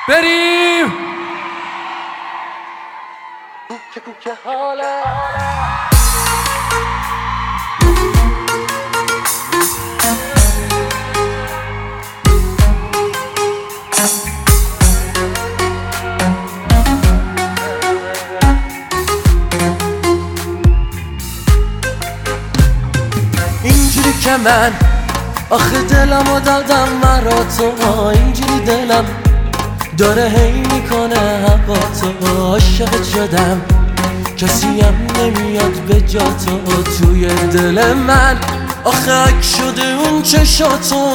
بریم. کوچه حاله اینجوری که من آخه دلمو دادم مرا تو، اینجوری دلم داره هی میکنه هوا تو. عاشقت شدم کسی هم نمیاد به جا تو، توی دل من آخه اک شده اون چشاتو.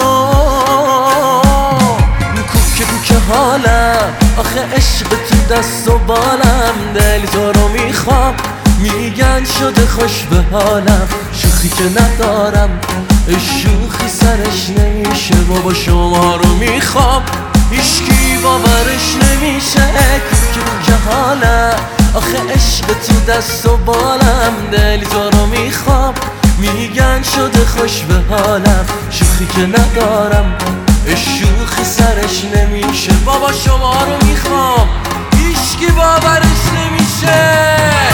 کوکه کوکه حالم آخه عشق تو دست و بالم، دل تو رو میخوام میگن شده خوش به حالم. شوخی که ندارم شوخی سرش نمیشه، بابا شما رو میخوام هیچکی باورش نمیشه. کوکه کوکه حالم آخه عشق تو دست و بالم، دل تو رو میخوام میگن شده خوش به حالم. شوخی که ندارم شوخی سرش نمیشه، بابا شما رو میخوام هیچکی باورش نمیشه.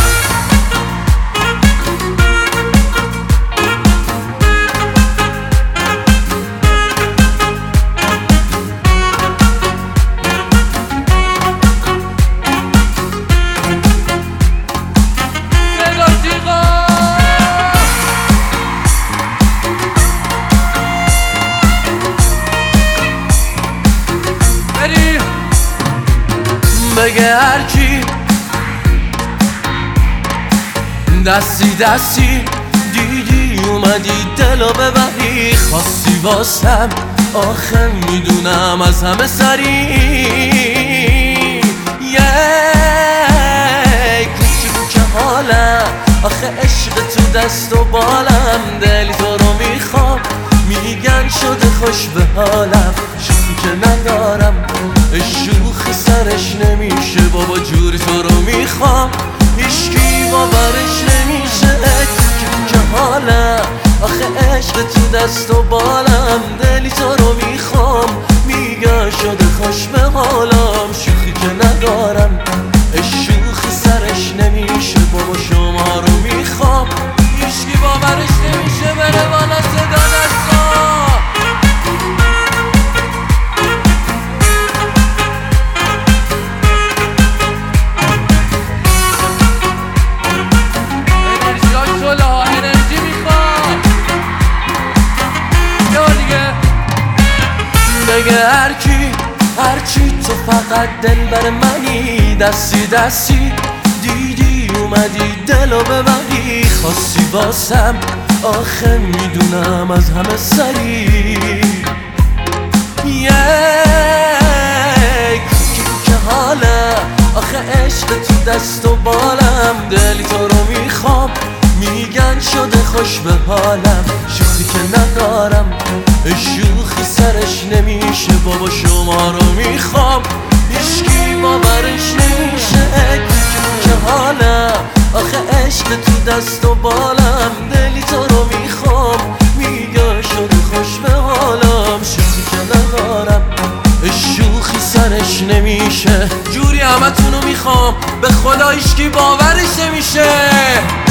بگه هرکی دستی دستی دیدی اومدی دلو ببری، خواستی واسم آخه میدونم از همه سری. کوچه کوچه حالم آخه عشق تو دست و بالم، دل تو رو میخوام میگن شده خوش به حالم. شوخی که ندارم شوخی سرش نمیشه، بابا جوری تو رو میخوام هیچکی باورش نمیشه. که حالم آخه عشق تو دست و بالم، دلی تو رو میخوام میگن شده خوش به حالم. شوخی که ندارم شوخی سرش نمیشه، بابا شما رو میخوام هیچکی باورش نمیشه. بره بالا صدا دستا بگه هرچی تو فقط دل بر منی، دستی دستی دیدی اومدی دلو ببری، خواستی واسم آخه میدونم از همه سری. که حالم آخه عشق تو دست و بالم، دلی تو رو میخوام میگن شده خوش به حالم. شوخی که ندارم شوخی سرش نمیشه، بابا شما رو میخوام هیچکی باورش نمیشه. که حالم آخه عشق تو دست و بالم، دلی تو رو میخوام میگن شده خوش به حالم. شوخی که ندارم شوخی سرش نمیشه، جوری همه تونو میخوام به خدا هیچکی باورش نمیشه.